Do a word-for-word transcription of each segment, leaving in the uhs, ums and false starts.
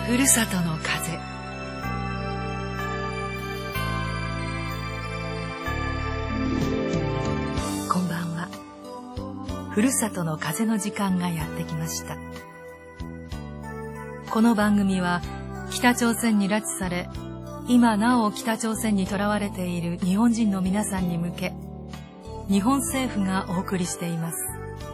ふるさとの風。こんばんは。ふるさとの風の時間がやってきました。この番組は北朝鮮に拉致され、今なお北朝鮮にとらわれている日本人の皆さんに向け、日本政府がお送りしています。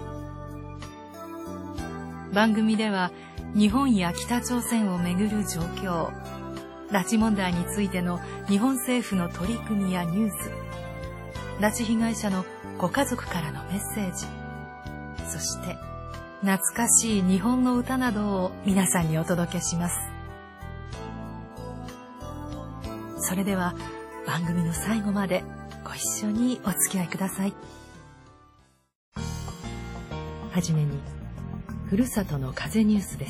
番組では日本や北朝鮮をめぐる状況、拉致問題についての日本政府の取り組みやニュース、拉致被害者のご家族からのメッセージ、そして懐かしい日本の歌などを皆さんにお届けします。それでは番組の最後までご一緒にお付き合いください。はじめにふるさとの風ニュースです。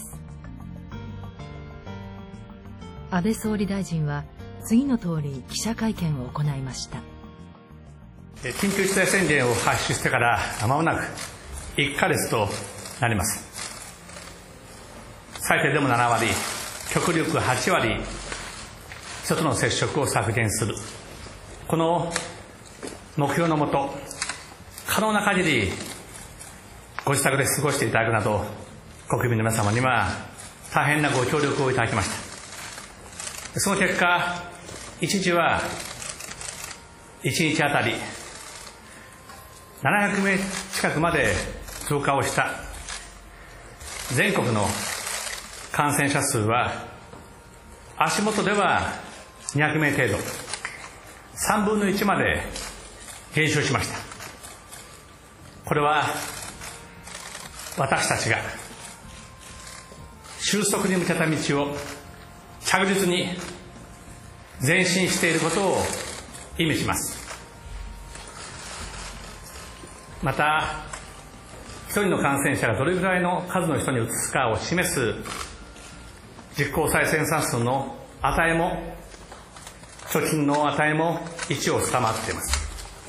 安倍総理大臣は次の通り記者会見を行いました。 緊急事態宣言を発出してから間もなくいっかげつとなります。最低でもななわり、極力はちわり、人との接触を削減する、この目標のもと、可能な限りご自宅で過ごしていただくなど、国民の皆様には大変なご協力をいただきました。その結果、一時はいちにちあたりななひゃくめい近くまで増加をした全国の感染者数は、足元ではにひゃくめい程度、さんぶんのいちまで減少しました。これは私たちが収束に向けた道を着実に前進していることを意味します。また、一人の感染者がどれぐらいの数の人にうつすかを示す実効再生産数の値も、貯金の値もいちを下回っています。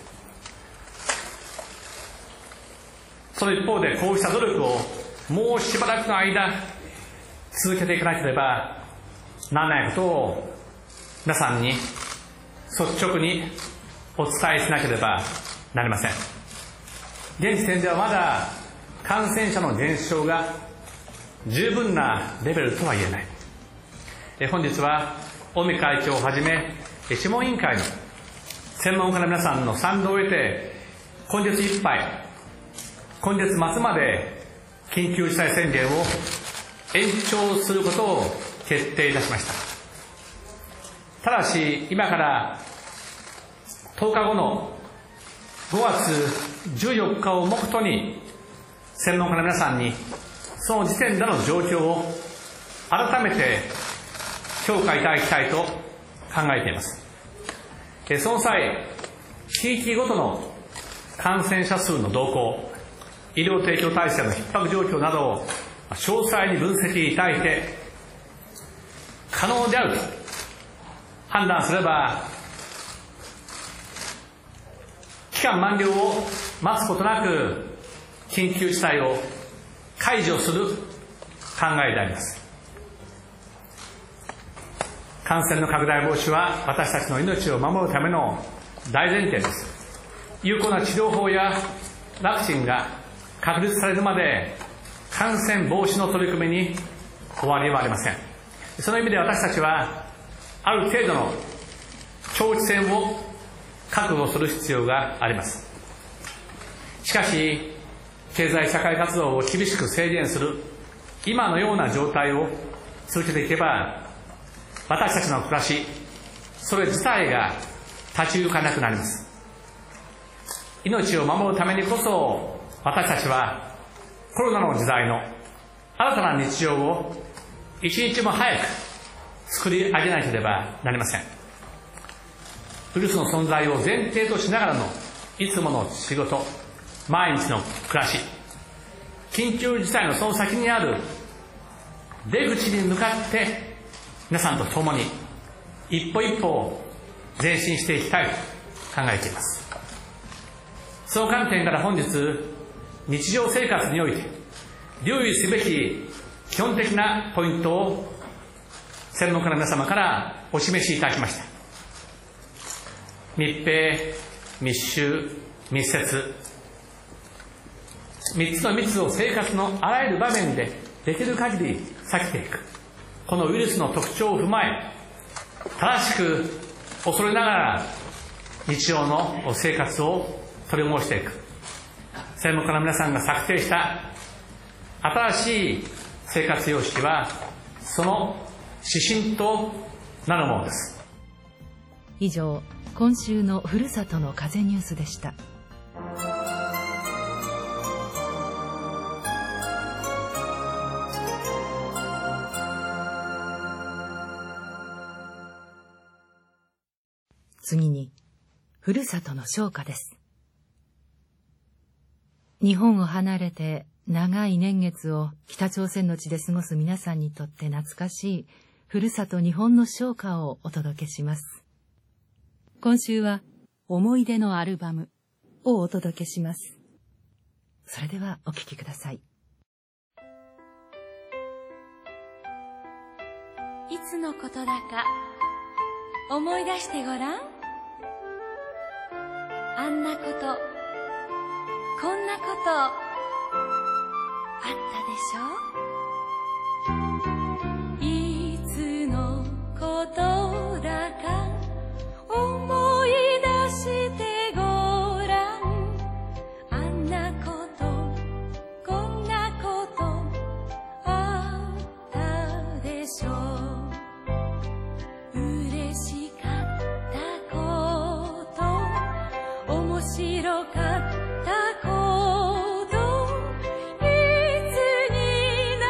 その一方で、こうした努力をもうしばらくの間続けていかなければならないことを皆さんに率直にお伝えしなければなりません。現時点ではまだ感染者の減少が十分なレベルとは言えない。え本日は尾身会長をはじめ諮問委員会の専門家の皆さんの賛同を得て、今月いっぱい、今月末まで緊急事態宣言を延長することを決定いたしました。ただし、今からとおかごのごがつじゅうよっかを目途に、専門家の皆さんにその時点での状況を改めて評価いただきたいと考えています。その際、地域ごとの感染者数の動向、医療提供体制の逼迫状況などを詳細に分析いただいて、可能であると判断すれば、期間満了を待つことなく緊急事態を解除する考えであります。感染の拡大防止は私たちの命を守るための大前提です。有効な治療法やワクチンが確立されるまで感染防止の取り組みに終わりはありません。その意味で私たちはある程度の長期戦を覚悟する必要があります。しかし、経済社会活動を厳しく制限する今のような状態を続けていけば、私たちの暮らし、それ自体が立ち行かなくなります。命を守るためにこそ、私たちはコロナの時代の新たな日常を一日も早く作り上げなければなりません。ウイルスの存在を前提としながらのいつもの仕事、毎日の暮らし、緊急事態のその先にある出口に向かって皆さんと共に一歩一歩前進していきたいと考えています。その観点から本日、日常生活において留意すべき基本的なポイントを専門家の皆様からお示しいたしました。密閉、密集、密接、三つの密を生活のあらゆる場面でできる限り避けていく、このウイルスの特徴を踏まえ、正しく恐れながら日常の生活を取り戻していく、専門家の皆さんが策定した新しい生活様式はその指針となるものです。 以上、今週のふるさとの風ニュースでした。次に、ふるさとの唱歌です。日本を離れて長い年月を北朝鮮の地で過ごす皆さんにとって懐かしいふるさと日本の唱歌をお届けします。今週は思い出のアルバムをお届けします。それではお聴きください。 いつのことだか思い出してごらん。あんなこと、こんなことあったでしょ。いつのことだか思い出してごらん。あんなことこんなことあったでしょ。嬉しかったこと面白かったこといつに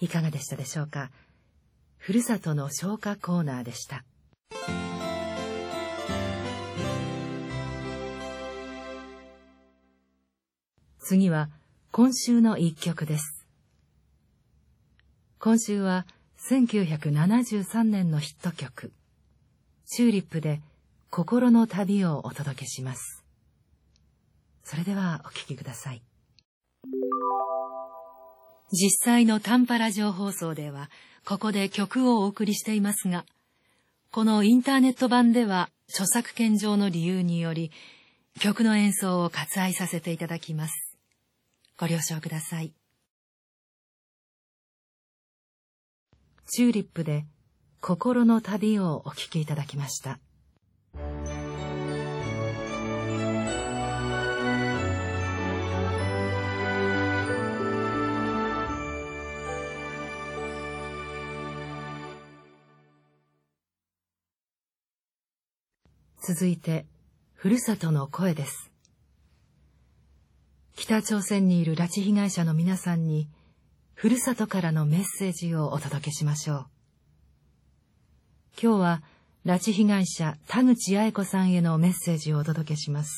いかがでしたでしょうか。ふるさとの唱歌コーナーでした。次は今週の一曲です。今週はせんきゅうひゃくななじゅうさんねんのヒット曲、チューリップで心の旅をお届けします。それではお聴きください。実際の短波ラジオ放送ではここで曲をお送りしていますが、このインターネット版では著作権上の理由により曲の演奏を割愛させていただきます。ご了承ください。チューリップで心の旅をお聴きいただきました。続いて、ふるさとの声です。北朝鮮にいる拉致被害者の皆さんに、ふるさとからのメッセージをお届けしましょう。今日は、拉致被害者田口八重子さんへのメッセージをお届けします。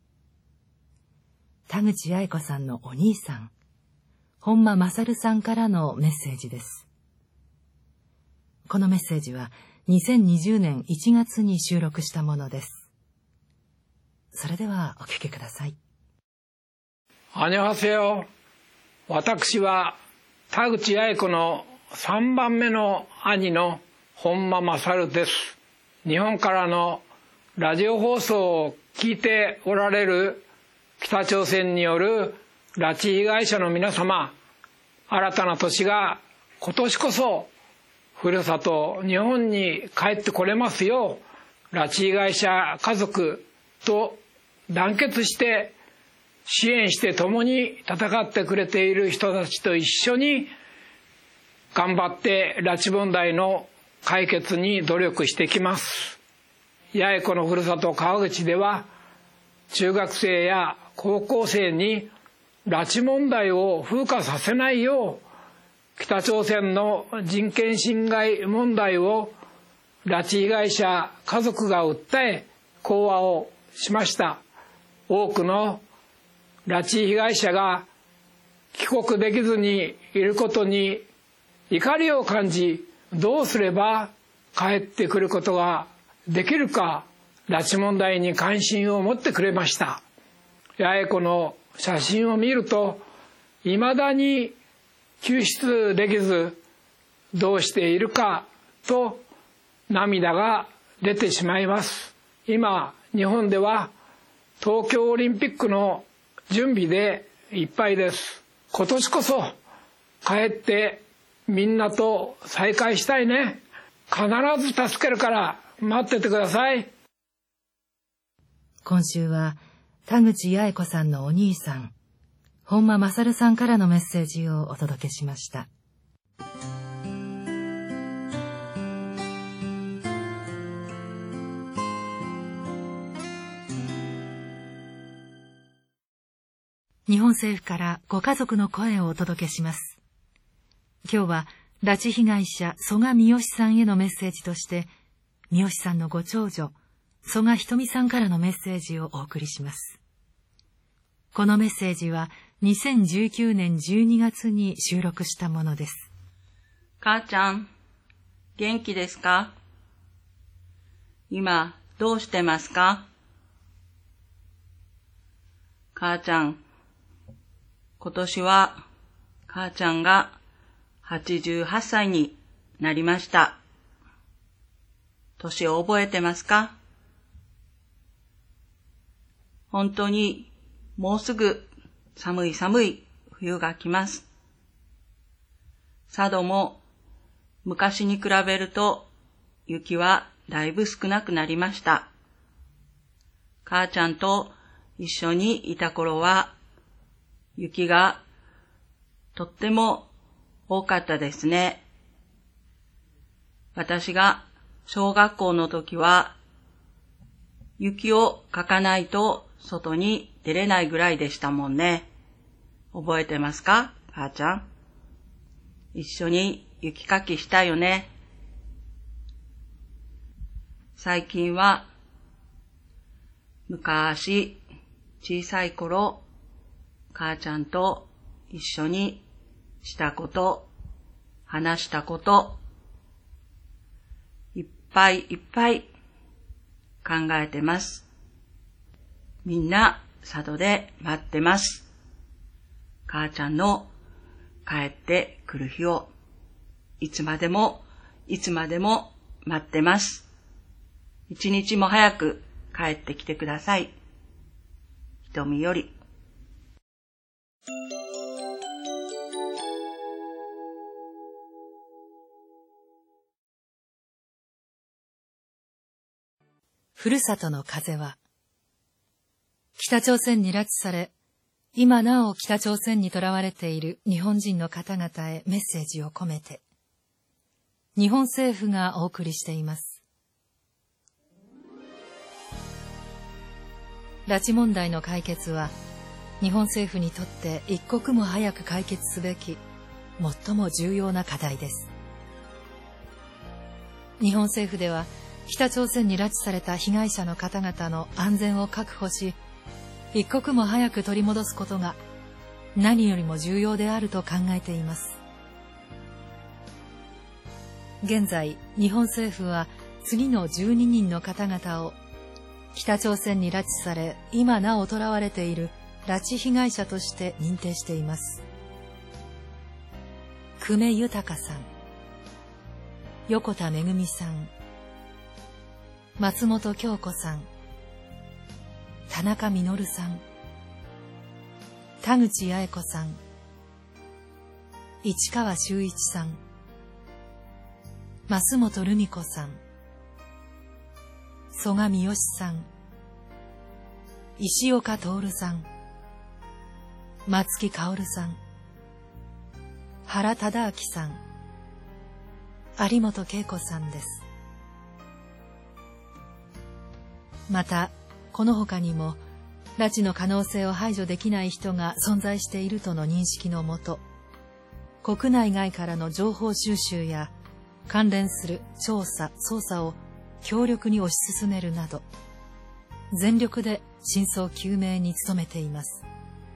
田口八重子さんのお兄さん、本間勝さんからのメッセージです。このメッセージは、にせんにじゅうねんいちがつに収録したものです。それではお聞きください。 あにょはせよ。私は田口八重子のさんばんめの兄の本間勝です。日本からのラジオ放送を聞いておられる北朝鮮による拉致被害者の皆様、新たな年が今年こそふるさと日本に帰ってこれますよう、拉致被害者家族と団結して支援して共に戦ってくれている人たちと一緒に頑張って拉致問題の解決に努力してきます。八重子のふるさと川口では、中学生や高校生に拉致問題を風化させないよう、北朝鮮の人権侵害問題を拉致被害者家族が訴え講話をしました。多くの拉致被害者が帰国できずにいることに怒りを感じ、どうすれば帰ってくることができるか、拉致問題に関心を持ってくれました。八重子の写真を見ると、いまだに救出できずどうしているかと涙が出てしまいます。今日本では東京オリンピックの準備でいっぱいです。今年こそ帰ってみんなと再会したいね。必ず助けるから待っててください。 今週は田口八重子さんのお兄さん、本間勝さんからのメッセージをお届けしました。日本政府からご家族の声をお届けします。今日は拉致被害者曽我三好さんへのメッセージとして、三好さんのご長女曽我ひとみさんからのメッセージをお送りします。このメッセージはにせんじゅうきゅうねんじゅうにがつに収録したものです。 母ちゃん、元気ですか？今どうしてますか？母ちゃん、今年は母ちゃんがはちじゅうはっさいになりました。年を覚えてますか？本当にもうすぐ寒い寒い冬が来ます。佐渡も昔に比べると雪はだいぶ少なくなりました。母ちゃんと一緒にいた頃は雪がとっても多かったですね。私が小学校の時は雪をかかないと外に出れないぐらいでしたもんね。覚えてますか、母ちゃん？ 一緒に雪かきしたよね。最近は、昔、小さい頃、母ちゃんと一緒にしたこと、話したこと、いっぱいいっぱい考えてます。みんな里で待ってます。母ちゃんの帰ってくる日をいつまでもいつまでも待ってます。一日も早く帰ってきてください。瞳より。 ふるさとの風は、北朝鮮に拉致され、今なお北朝鮮に囚われている日本人の方々へメッセージを込めて、日本政府がお送りしています。拉致問題の解決は、日本政府にとって一刻も早く解決すべき、最も重要な課題です。日本政府では、北朝鮮に拉致された被害者の方々の安全を確保し、一刻も早く取り戻すことが何よりも重要であると考えています。現在、日本政府は次のじゅうににんの方々を北朝鮮に拉致され、今なお囚われている拉致被害者として認定しています。久米豊さん、横田めぐみさん、松本京子さん、田中実さん、田口八重子さん、市川修一さん、増本留美子さん、曽我三好さん、石岡徹さん、松木薫さん、原忠明さん、有本恵子さんです。また、この他にも、拉致の可能性を排除できない人が存在しているとの認識のもと、国内外からの情報収集や関連する調査・捜査を強力に推し進めるなど、全力で真相究明に努めています。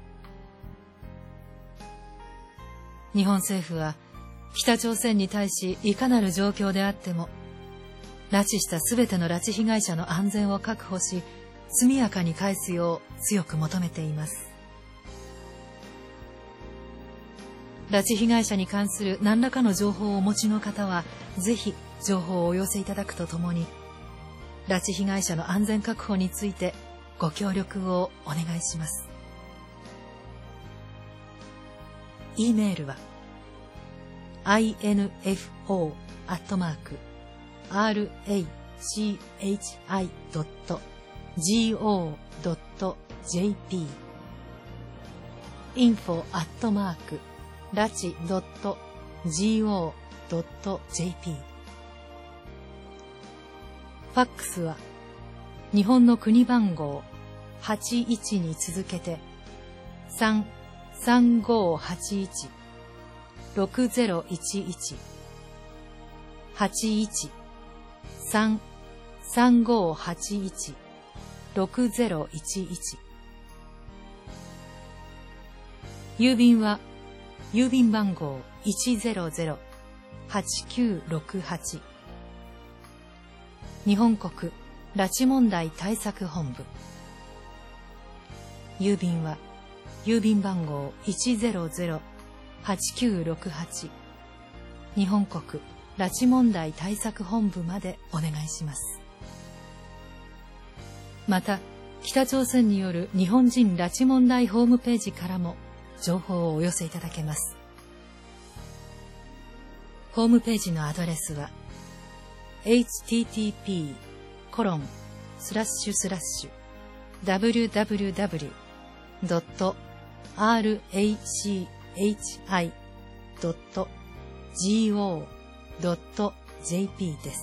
日本政府は、北朝鮮に対しいかなる状況であっても、拉致したすべての拉致被害者の安全を確保し、速やかに返すよう強く求めています。拉致被害者に関する何らかの情報をお持ちの方は、ぜひ情報をお寄せいただくとともに、拉致被害者の安全確保についてご協力をお願いします。E メールは アイエヌエフオー アットマーク アールエイチエイチアイ ドット ジーオー ドット ジェーピー インフォ アットマーク ラチ ドット ジーオー ドット ジェーピー ファックスは日本の国番号はちいちに続けてさんさんごはちいち ろくぜろいちいち はちいち さんさんごはちいち ろくぜろいちいち。郵便は郵便番号 いちぜろぜろはちきゅうろくはち 日本国拉致問題対策本部。郵便は郵便番号 いちぜろぜろはちきゅうろくはち 日本国拉致問題対策本部までお願いします。また、北朝鮮による日本人拉致問題ホームページからも情報をお寄せいただけます。ホームページのアドレスは エイチティーティーピー コロン スラッシュスラッシュ ダブリューダブリューダブリュー ドット アールエイチエイチアイ ドット ジーオー ドット ジェーピー です。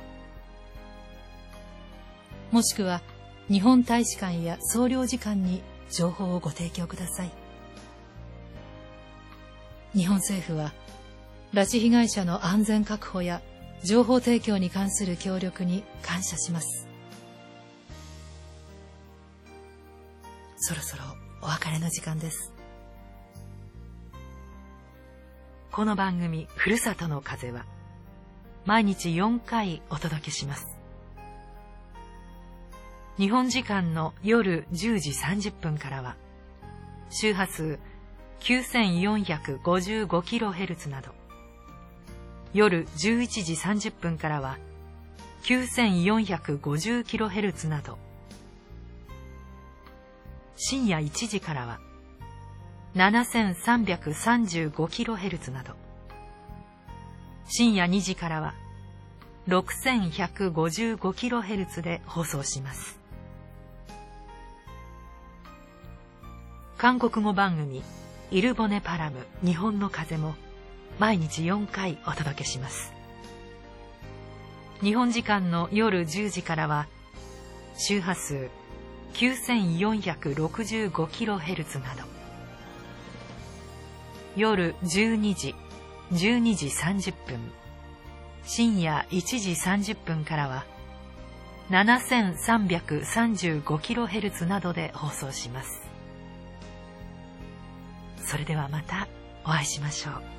もしくは日本大使館や総領事館に情報をご提供ください。日本政府は拉致被害者の安全確保や情報提供に関する協力に感謝します。そろそろお別れの時間です。この番組「ふるさとの風」は毎日よんかいお届けします。日本時間の夜じゅうじさんじゅっぷんからは周波数 きゅうせんよんひゃくごじゅうごキロヘルツ など、夜じゅういちじさんじゅっぷんからは きゅうせんよんひゃくごじゅうキロヘルツ など、深夜いちじからは ななせんさんびゃくさんじゅうごキロヘルツ など、深夜にじからは ろくせんひゃくごじゅうごキロヘルツ で放送します。韓国語番組イルボネパラム日本の風も毎日よんかいお届けします。日本時間の夜じゅうじからは周波数 きゅうせんよんひゃくろくじゅうごキロヘルツ など、夜じゅうにじ、じゅうにじさんじゅっぷん、深夜いちじさんじゅっぷんからは ななせんさんびゃくさんじゅうごキロヘルツ などで放送します。それではまたお会いしましょう。